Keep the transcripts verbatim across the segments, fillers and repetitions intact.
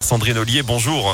Sandrine Ollier, bonjour.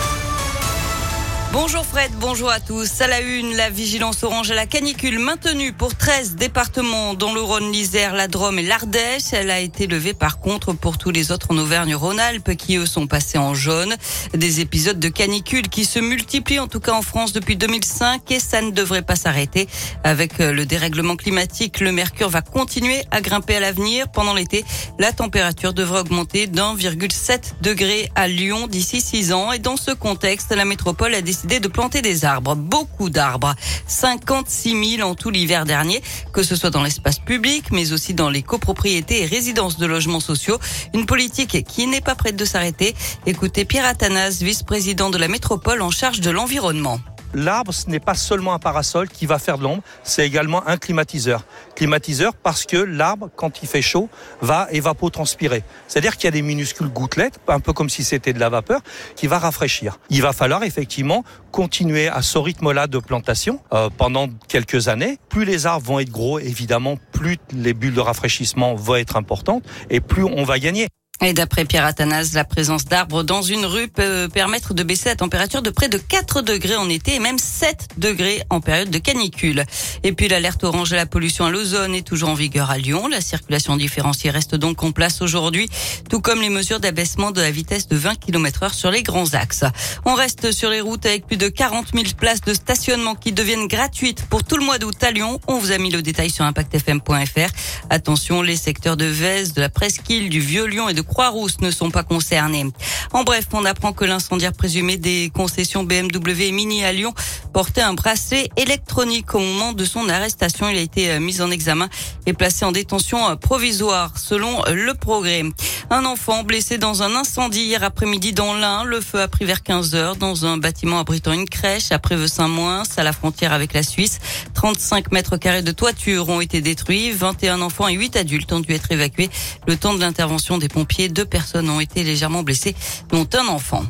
Bonjour Fred, bonjour à tous. À la une, la vigilance orange à la canicule maintenue pour treize départements dont le Rhône, l'Isère, la Drôme et l'Ardèche. Elle a été levée par contre pour tous les autres en Auvergne-Rhône-Alpes qui eux sont passés en jaune. Des épisodes de canicule qui se multiplient en tout cas en France depuis deux mille cinq et ça ne devrait pas s'arrêter. Avec le dérèglement climatique, le mercure va continuer à grimper à l'avenir. Pendant l'été, la température devrait augmenter d'un virgule sept degré à Lyon d'ici six ans. Et dans ce contexte, la métropole a décidé de planter des arbres, beaucoup d'arbres, cinquante-six mille en tout l'hiver dernier, que ce soit dans l'espace public, mais aussi dans les copropriétés et résidences de logements sociaux. Une politique qui n'est pas prête de s'arrêter. Écoutez Pierre Athanase, vice-président de la métropole en charge de l'environnement. L'arbre, ce n'est pas seulement un parasol qui va faire de l'ombre, c'est également un climatiseur. Climatiseur parce que l'arbre, quand il fait chaud, va évapotranspirer. C'est-à-dire qu'il y a des minuscules gouttelettes, un peu comme si c'était de la vapeur, qui va rafraîchir. Il va falloir effectivement continuer à ce rythme-là de plantation euh, pendant quelques années. Plus les arbres vont être gros, évidemment, plus les bulles de rafraîchissement vont être importantes et plus on va gagner. Et d'après Pierre Athanase, la présence d'arbres dans une rue peut permettre de baisser la température de près de quatre degrés en été et même sept degrés en période de canicule. Et puis l'alerte orange à la pollution à l'ozone est toujours en vigueur à Lyon. La circulation différenciée reste donc en place aujourd'hui, tout comme les mesures d'abaissement de la vitesse de vingt kilomètres heure sur les grands axes. On reste sur les routes avec plus de quarante mille places de stationnement qui deviennent gratuites pour tout le mois d'août à Lyon. On vous a mis le détail sur impact f m point f r. Attention, les secteurs de Vèze, de la Presqu'île, du Vieux-Lyon et de Croix-Rousse ne sont pas concernés. En bref, on apprend que l'incendiaire présumé des concessions B M W et Mini à Lyon portait un bracelet électronique au moment de son arrestation. Il a été mis en examen et placé en détention provisoire, selon Le Progrès. Un enfant blessé dans un incendie hier après-midi dans l'Ain. Le feu a pris vers quinze heures dans un bâtiment abritant une crèche à Préveux-Saint-Moins, à la frontière avec la Suisse. trente-cinq mètres carrés de toiture ont été détruits. vingt et un enfants et huit adultes ont dû être évacués. Le temps de l'intervention des pompiers, deux personnes ont été légèrement blessées, dont un enfant.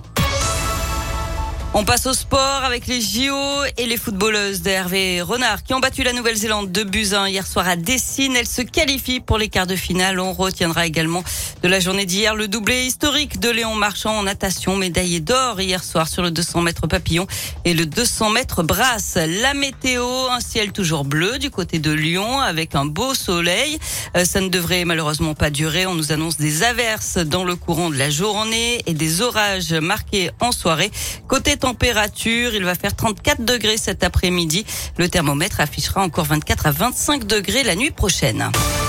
On passe au sport avec les J O et les footballeuses d'Hervé Renard qui ont battu la Nouvelle-Zélande de buts à un hier soir à Dessine. Elles se qualifient pour les quarts de finale. On retiendra également de la journée d'hier le doublé historique de Léon Marchand en natation, médaillé d'or hier soir sur le deux cents mètres papillon et le deux cents mètres brasse. La météo, un ciel toujours bleu du côté de Lyon avec un beau soleil. Euh, ça ne devrait malheureusement pas durer. On nous annonce des averses dans le courant de la journée et des orages marqués en soirée. Côté température, il va faire trente-quatre degrés cet après-midi. Le thermomètre affichera encore vingt-quatre à vingt-cinq degrés la nuit prochaine.